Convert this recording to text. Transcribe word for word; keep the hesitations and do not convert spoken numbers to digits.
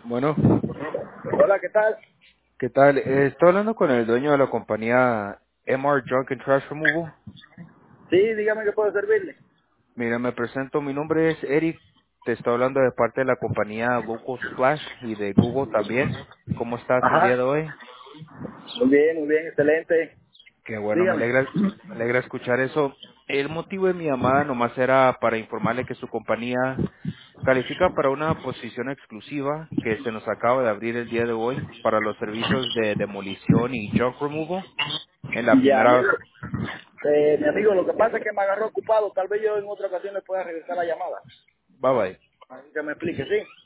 Bueno, Hola, ¿qué tal? ¿qué tal? Eh, estoy hablando con el dueño de la compañía M R Junk and Trash Removal. Sí, dígame qué puedo servirle. Mira, me presento, mi nombre es Eric. Te estoy hablando de parte de la compañía Google Splash y de Google también. ¿Cómo estás el día Ajá. de hoy? Muy bien, muy bien, excelente. Qué bueno, me Dígame. alegra, me alegra escuchar eso. El motivo de mi llamada nomás era para informarle que su compañía califica para una posición exclusiva que se nos acaba de abrir el día de hoy para los servicios de demolición y junk removal en la Ya, primera. mire, eh, mi amigo, lo que pasa es que me agarró ocupado. Tal vez yo en otra ocasión le pueda regresar la llamada. Bye bye. Así que me explique, ¿sí?